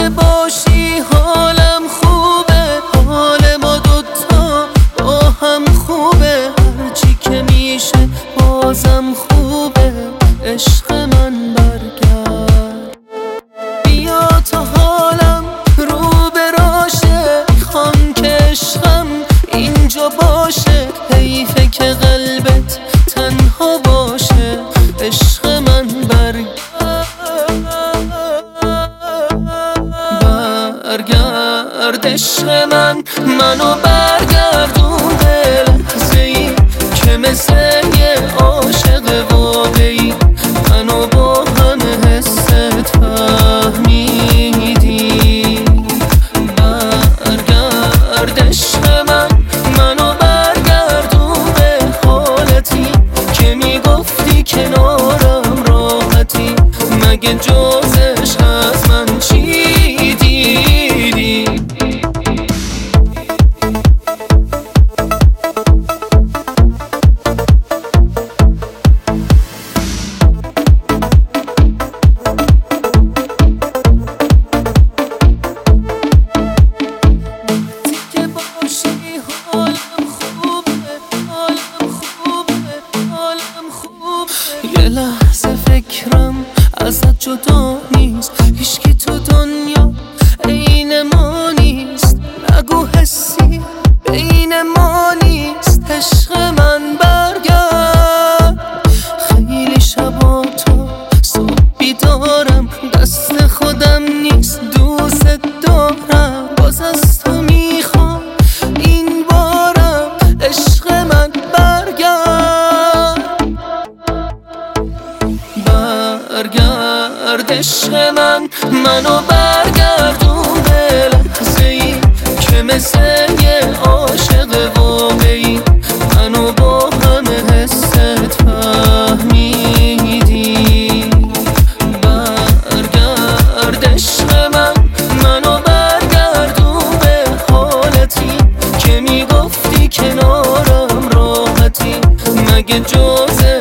که باشی حالم خوبه، حال ما دوتا با هم خوبه، هرچی که میشه بازم خوبه. عشق من برگرد، بیا تا حالم رو براشه، میخوام که عشقم اینجا باشه، حیفه که قلبت تنها باشه. عشق من برگرد، عشق منو برگردون به لحظه‌ای که مثل یه عاشق واقعی منو با همه حست فهمیدی. برگرد عشق منو برگردون به حالتی که میگفتی کنارم راحتی، مگه جز عشق از من چی دیدی؟ یه لحظه فکرم ازت جدا نیست، هیچکی تو دنیا عین ما نیست، نگو حسی بین ما نیست. عشق من برگرد، خیلی شبا تا صبح بیدارم، دست خودم نیست دوست دارم، باز از تو میخوام این بارم. عشق من برگرد، عشق منو برگردون به لحظه‌ای که مثل یه عاشق واقعی منو با همه حست فهمیدی. برگرد عشق منو برگردون به حالتی که میگفتی کنارم راحتی، مگه جز